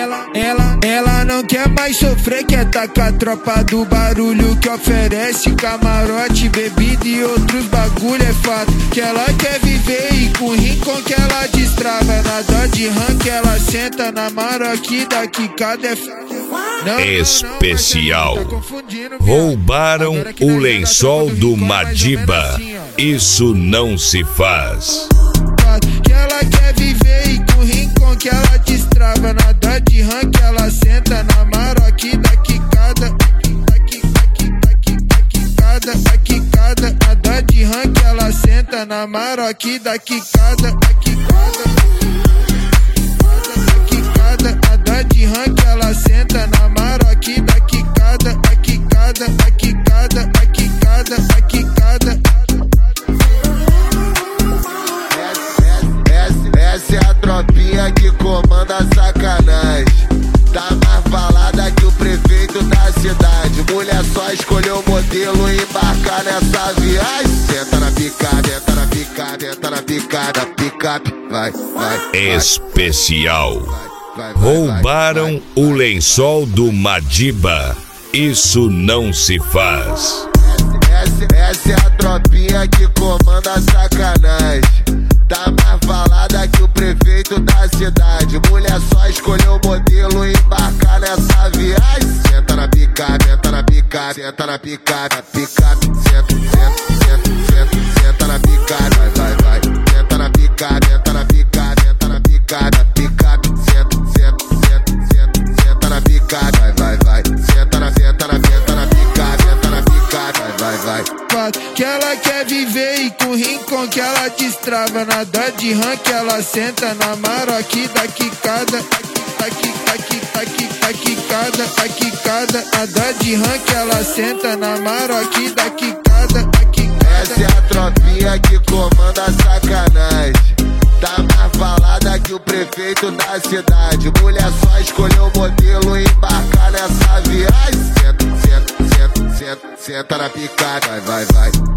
Ela não quer mais sofrer, quer tá com a tropa do barulho que oferece camarote, bebida e outros bagulho. É fato que ela quer viver e com rincon que ela destrava. Na Dodge Ram que ela senta, na Maroc da quicada é especial. Roubaram o lençol do Madiba. Isso não se faz. Que ela quer viver e com rincon que ela destrava. Na Dodge Ram que ela senta, na Maroc da quicada. A quicada, a Dodge Ram que ela senta, na Maroc da quicada. A Dodge Ram que ela senta, na Maroc da quicada. A quicada. Essa é a tropinha que comanda a sacanagem. Tá mais falada que o prefeito da cidade. Mulher só escolheu o modelo e embarcar nessa viagem. Senta na picada, entra na picada, entra na picada. Picape, vai. Especial. Roubaram o lençol do Madiba. Isso não se faz. Essa é a tropinha que comanda a sacanagem. Tá mais falada que o prefeito da cidade. Mulher só escolheu o modelo e embarcar nessa viagem. Senta na picada, entra na picada, entra na picada. Picape, senta na picada, vai. Senta na picada, entra na picada, entra na picada. Picape, senta na picada, vai. Senta na picada, entra na picada, vai. Que ela quer viver e com rincon que ela destrava. Na Dodge Ram que ela senta, na Maroc da quicada. A quicada, a Dodge Ram que ela senta, na Maroc da quicada. Essa é a tropinha que comanda a sacanagem. Tá mais falada que o prefeito da cidade. Mulher só escolheu o modelo e embarcar nessa viagem. Senta na picada, vai.